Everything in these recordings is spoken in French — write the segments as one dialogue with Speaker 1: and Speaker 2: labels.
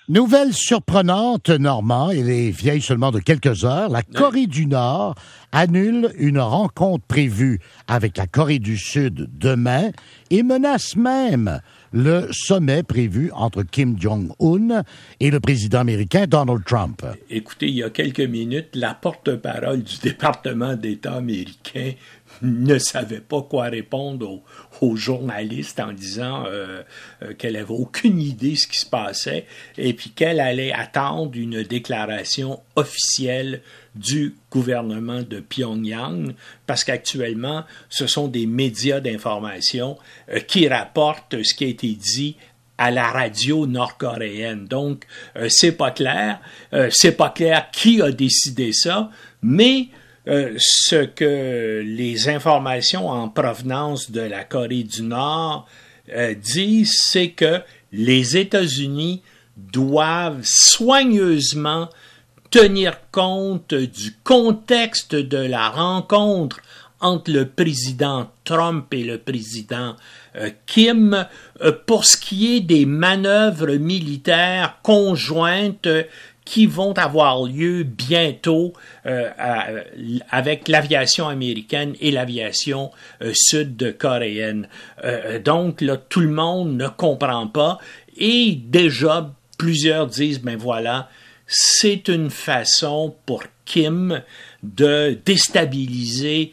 Speaker 1: Nouvelle surprenante, Normand, elle est vieille seulement de quelques heures. La Corée du Nord annule une rencontre prévue avec la Corée du Sud demain et menace même le sommet prévu entre Kim Jong-un et le président américain Donald Trump.
Speaker 2: Écoutez, il y a quelques minutes, la porte-parole du département d'État américain ne savait pas quoi répondre aux journalistes en disant qu'elle avait aucune idée de ce qui se passait et puis qu'elle allait attendre une déclaration officielle du gouvernement de Pyongyang, parce qu'actuellement, ce sont des médias d'information qui rapportent ce qui a été dit à la radio nord-coréenne. Donc, c'est pas clair qui a décidé ça, mais ce que les informations en provenance de la Corée du Nord disent, c'est que les États-Unis doivent soigneusement tenir compte du contexte de la rencontre entre le président Trump et le président Kim pour ce qui est des manœuvres militaires conjointes qui vont avoir lieu bientôt avec l'aviation américaine et l'aviation sud-coréenne. Donc, là, tout le monde ne comprend pas et déjà, plusieurs disent, ben voilà, c'est une façon pour Kim de déstabiliser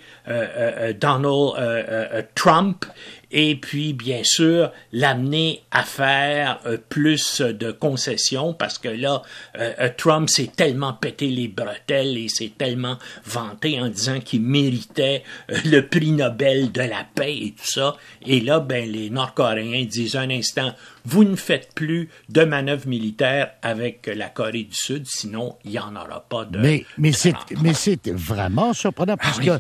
Speaker 2: Donald Trump et puis, bien sûr, l'amener à faire plus de concessions parce que là, Trump s'est tellement pété les bretelles et s'est tellement vanté en disant qu'il méritait le prix Nobel de la paix et tout ça. Et là, ben, les Nord-Coréens disent un instant, vous ne faites plus de manœuvres militaires avec la Corée du Sud, sinon il n'y en aura pas de...
Speaker 1: Mais c'est vraiment surprenant parce que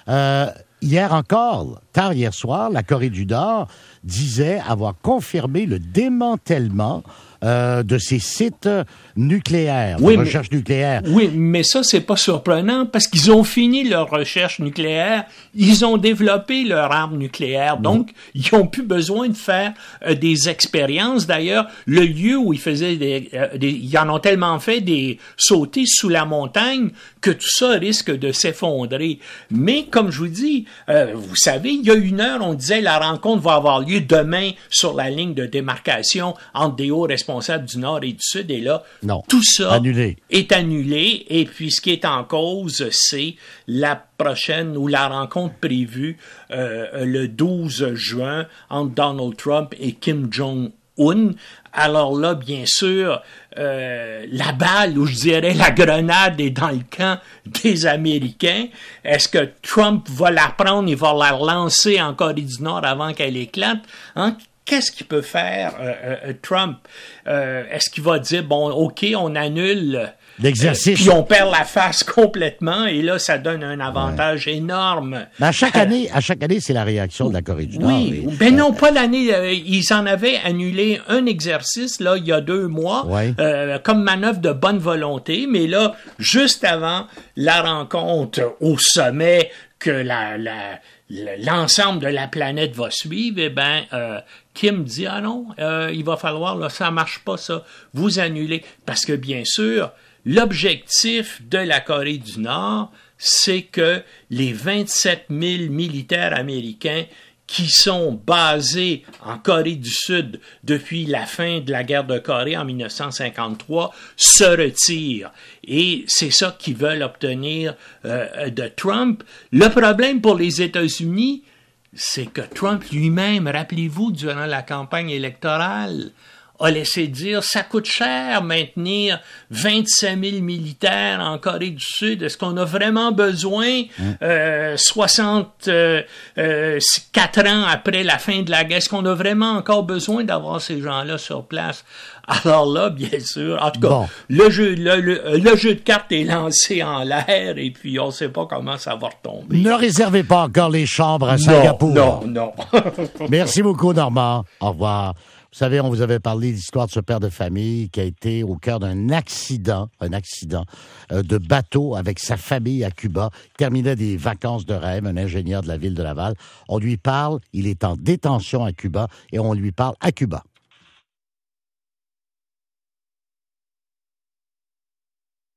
Speaker 1: hier encore, tard hier soir, la Corée du Nord disait avoir confirmé le démantèlement de ses sites nucléaires, de recherche nucléaire.
Speaker 2: Oui, mais ça, c'est pas surprenant parce qu'ils ont fini leur recherche nucléaire, ils ont développé leur arme nucléaire, donc ils n'ont plus besoin de faire des expériences. D'ailleurs, le lieu où ils faisaient ils en ont tellement fait des sauter sous la montagne que tout ça risque de s'effondrer. Mais comme je vous dis, vous savez, il y a une heure, on disait la rencontre va avoir lieu demain sur la ligne de démarcation entre des hauts responsables du Nord et du Sud, et là, tout ça est annulé, et puis ce qui est en cause, c'est la prochaine ou la rencontre prévue le 12 juin entre Donald Trump et Kim Jong-un. Alors là, bien sûr, la balle, ou je dirais la grenade, est dans le camp des Américains. Est-ce que Trump va la prendre et va la relancer en Corée du Nord avant qu'elle éclate? Hein? Qu'est-ce qu'il peut faire, Trump? Est-ce qu'il va dire, bon, OK, on annule
Speaker 1: l'exercice,
Speaker 2: puis on perd la face complètement, et là, ça donne un avantage énorme.
Speaker 1: Mais à chaque année, c'est la réaction de la Corée du Nord.
Speaker 2: Oui, ben non, pas l'année. Ils en avaient annulé un exercice, là, il y a 2 mois, comme manœuvre de bonne volonté, mais là, juste avant la rencontre au sommet que l'ensemble de la planète va suivre, eh ben, Kim dit, ah non, il va falloir, là, ça marche pas, ça, vous annulez. Parce que, bien sûr, l'objectif de la Corée du Nord, c'est que les 27 000 militaires américains qui sont basés en Corée du Sud depuis la fin de la guerre de Corée en 1953 se retirent. Et c'est ça qu'ils veulent obtenir de Trump. Le problème pour les États-Unis, c'est que Trump lui-même, rappelez-vous, durant la campagne électorale, a laissé dire, ça coûte cher maintenir 25 000 militaires en Corée du Sud. Est-ce qu'on a vraiment besoin, 64 ans après la fin de la guerre, est-ce qu'on a vraiment encore besoin d'avoir ces gens-là sur place? Alors là, bien sûr, en tout cas, le jeu de cartes est lancé en l'air et puis on ne sait pas comment ça va retomber.
Speaker 1: Ne réservez pas encore les chambres à Singapour.
Speaker 2: Non.
Speaker 1: Merci beaucoup, Normand. Au revoir. Vous savez, on vous avait parlé de l'histoire de ce père de famille qui a été au cœur d'un accident de bateau avec sa famille à Cuba. Il terminait des vacances de rêve, un ingénieur de la ville de Laval. On lui parle, il est en détention à Cuba et on lui parle à Cuba.